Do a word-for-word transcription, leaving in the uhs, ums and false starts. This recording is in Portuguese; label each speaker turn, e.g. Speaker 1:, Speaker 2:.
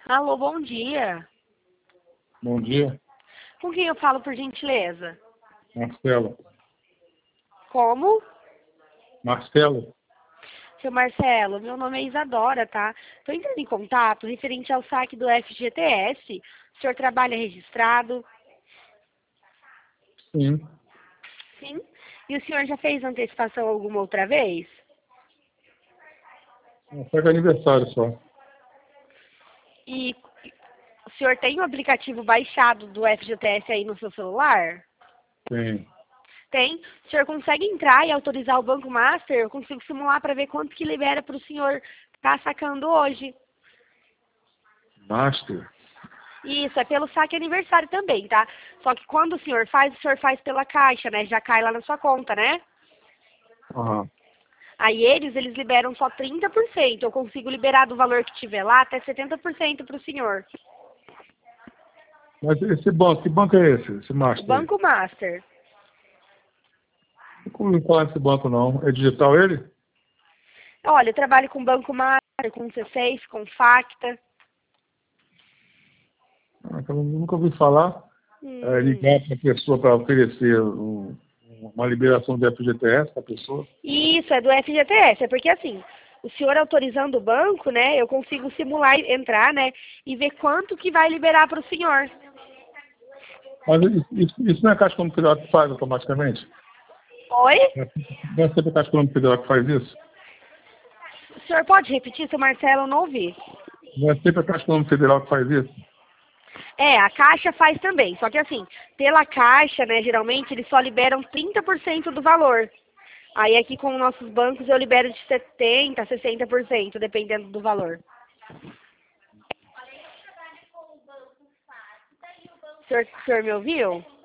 Speaker 1: Alô, bom dia.
Speaker 2: Bom dia,
Speaker 1: Com quem eu falo, por gentileza?
Speaker 2: Marcelo.
Speaker 1: Como?
Speaker 2: Marcelo?
Speaker 1: Seu Marcelo, meu nome é Isadora, tá? Tô entrando em contato referente ao saque do F G T S. O senhor trabalha registrado?
Speaker 2: Sim.
Speaker 1: Sim. E o senhor já fez antecipação alguma outra vez?
Speaker 2: Foi de aniversário só.
Speaker 1: E o senhor tem o aplicativo baixado do F G T S aí no seu celular?
Speaker 2: Sim.
Speaker 1: Tem. O senhor consegue entrar e autorizar o Banco Master? Eu consigo simular para ver quanto que libera para o senhor estar sacando hoje.
Speaker 2: Master?
Speaker 1: Isso, é pelo saque aniversário também, tá? Só que quando o senhor faz, o senhor faz pela caixa, né? Já cai lá na sua conta, né?
Speaker 2: Aham.
Speaker 1: Aí eles, eles liberam só trinta por cento. Eu consigo liberar do valor que tiver lá até setenta por cento para o senhor.
Speaker 2: Mas esse banco, que banco é esse? Esse
Speaker 1: O
Speaker 2: Master aí?
Speaker 1: Banco Master.
Speaker 2: Não ouvi falar desse banco não. É digital ele?
Speaker 1: Olha, eu trabalho com Banco Master, com C seis, com Facta.
Speaker 2: Ah, então eu nunca ouvi falar. É,
Speaker 1: Hum.
Speaker 2: ligar para a pessoa para oferecer um- uma liberação do F G T S para a pessoa.
Speaker 1: Isso, é do F G T S. É porque assim, o senhor autorizando o banco, né? Eu consigo simular, entrar, né? E ver quanto que vai liberar para o senhor.
Speaker 2: Mas isso, isso, isso não é a Caixa Econômica Federal que faz automaticamente?
Speaker 1: Oi?
Speaker 2: Não é sempre a Caixa Econômica Federal que faz isso?
Speaker 1: O senhor pode repetir, seu Marcelo? Eu não ouvi.
Speaker 2: Não é sempre a Caixa Econômica Federal que faz isso?
Speaker 1: É, a Caixa faz também. Só que assim, pela Caixa, né, geralmente eles só liberam trinta por cento do valor. Aí aqui com nossos bancos eu libero de setenta por cento, sessenta por cento, dependendo do valor. O senhor, o senhor me ouviu?